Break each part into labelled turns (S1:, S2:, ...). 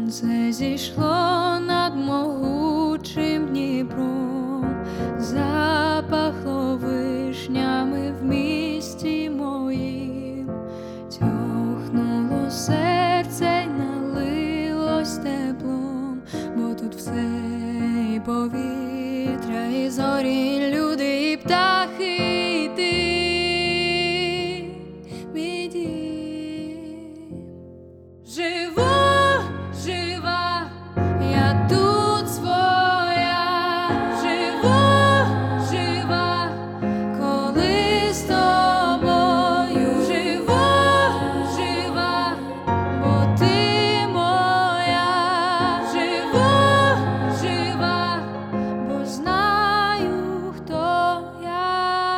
S1: Сонце зійшло над могучим Дніпром, запахло вишнями в місті моїм, тьохнуло серце й налилось теплом, бо тут все і повітря, і зорі, люди, і птахи, і ти, мій дім. Жива, я тут своя, жива, коли з тобою, жива, бо ти моя, жива, бо знаю, хто я.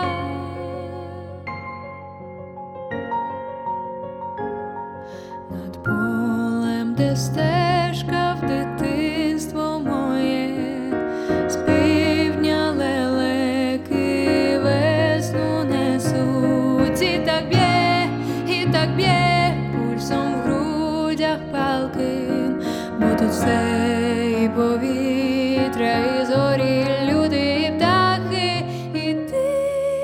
S1: Над полем, де стежка в дитинство моє, з півдня лелеки весну несуть. І так б'є пульсом в грудях палким, бо тут все і повітря, і зорі, люди, і птахи, і ти,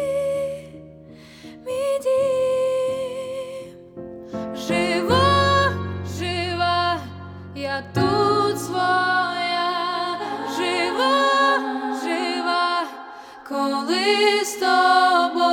S1: мій дім. Жива, я тут своя, жива, коли з тобою.